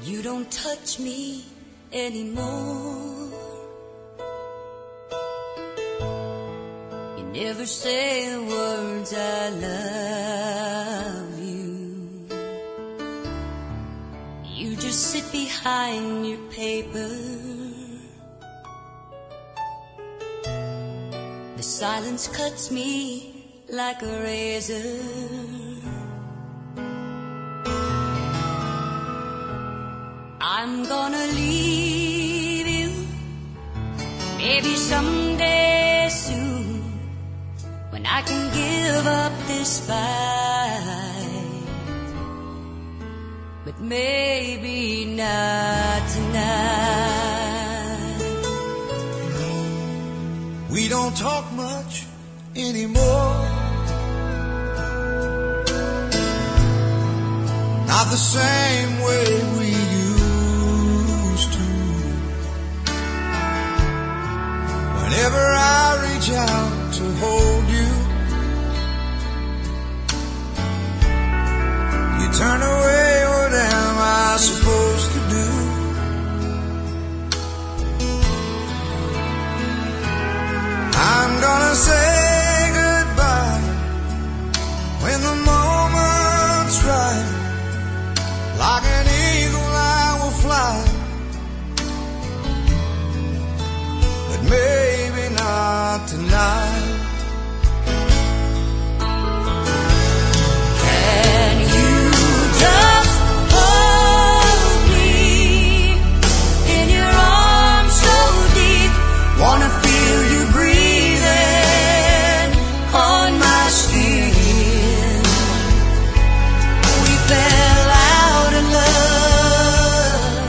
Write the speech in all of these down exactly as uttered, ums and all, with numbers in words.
You don't touch me anymore. You never say the words I love you. You just sit behind your paper. The silence cuts me like a razor. I'm gonna leave you, maybe someday soon, when I can give up this fight. But maybe not tonight. We don't talk much anymore. Not the same way we used to. Whenever I reach out to hold you, you turn away. What am I supposed to do? I'm gonna say goodbye when the moment's right. Like an eagle I will fly, but maybe not tonight. Can you just hold me in your arms so deep? Wanna feel you breathing on my skin. We fell out of love.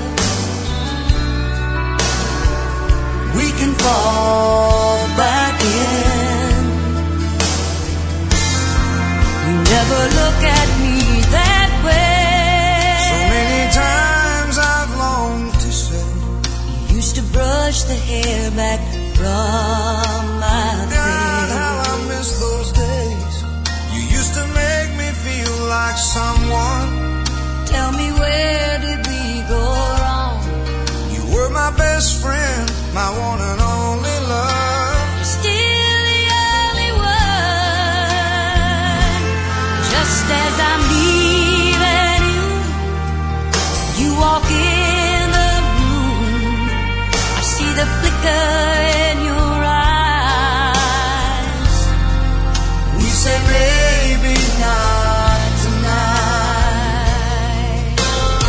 We can fall back in. You never look at me that way. So many times I've longed to say, You used to brush the hair back from my God, how face. I miss those days. You used to make me feel like someone. Tell me, where did we go wrong? You were my best friend, my one and only love. You're still the only one. Just as I'm leaving you, you walk in the room. I see the flicker in your eyes. We say maybe not tonight.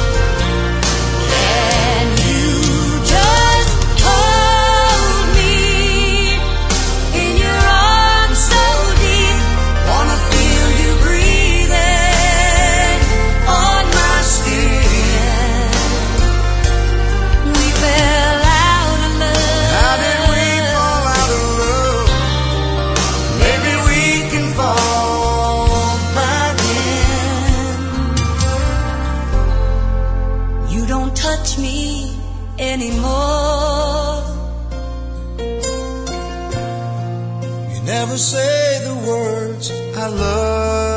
Can you just hold me in your arms so deep? Wanna feel you breathing on my skin. We fell out of love. How did we fall out of love? Maybe we can fall back in. You don't touch me anymore. You never say the words I love